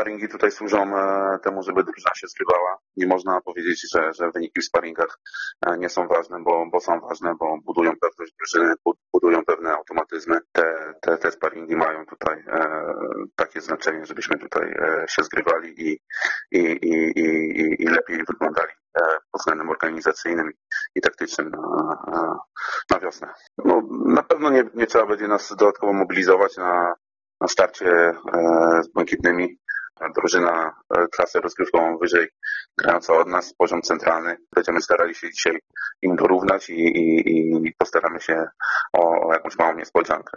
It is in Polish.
sparingi tutaj służą temu, żeby drużyna się zgrywała. Nie można powiedzieć, że wyniki w sparingach nie są ważne, bo są ważne, bo budują pewność drużyny, budują pewne automatyzmy. Te sparingi mają tutaj takie znaczenie, żebyśmy tutaj się zgrywali i lepiej wyglądali pod względem organizacyjnym i taktycznym na wiosnę. No, na pewno nie trzeba będzie nas dodatkowo mobilizować na starcie z Błękitnymi. Drużyna klasę rozgrywkową wyżej grająca od nas, poziom centralny. Będziemy starali się dzisiaj im dorównać i postaramy się o jakąś małą niespodziankę.